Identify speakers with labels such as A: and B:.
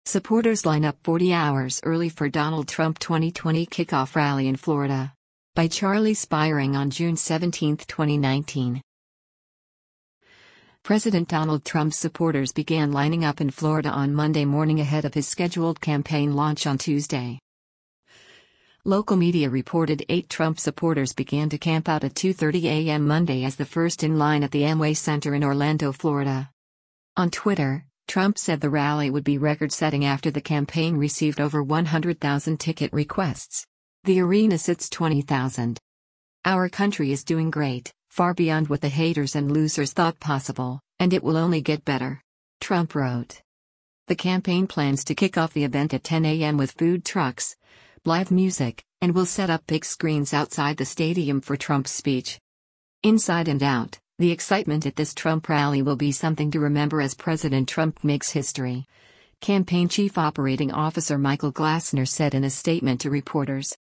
A: Supporters line up 40 hours early for Donald Trump 2020 kickoff rally in Florida. By Charlie Spiring on June 17, 2019. President Donald Trump's supporters began lining up in Florida on Monday morning ahead of his scheduled campaign launch on Tuesday. Local media reported 8 Trump supporters began to camp out at 2:30 a.m. Monday as the first in line at the Amway Center in Orlando, Florida. On Twitter, Trump said the rally would be record-setting after the campaign received over 100,000 ticket requests. The arena sits 20,000. Our country is doing great, far beyond what the haters and losers thought possible, and it will only get better, Trump wrote. The campaign plans to kick off the event at 10 a.m. with food trucks, live music, and will set up big screens outside the stadium for Trump's speech. Inside and out, the excitement at this Trump rally will be something to remember as President Trump makes history, Campaign Chief Operating Officer Michael Glassner said in a statement to reporters.